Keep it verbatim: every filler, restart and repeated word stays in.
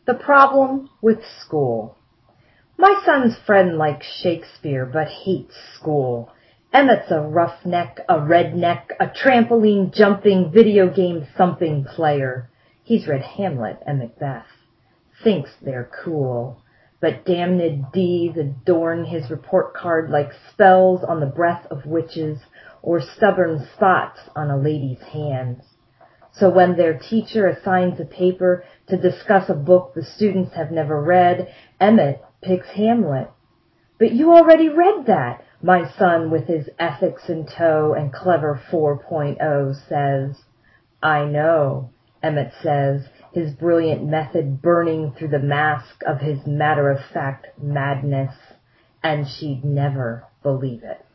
The problem with school. My son's friend likes Shakespeare but hates school. Emmett's a roughneck, a redneck, a trampoline-jumping, video game-thumping player. He's read Hamlet and Macbeth. Thinks they're cool. But damned D's adorn his report card like spells on the breath of witches or stubborn spots on a lady's hands. So when their teacher assigns a paper to discuss a book the students have never read, Emmett picks Hamlet. But you already read that, my son with his ethics in tow and clever four point oh says. I know, Emmett says, his brilliant method burning through the mask of his matter-of-fact madness, and she'd never believe it.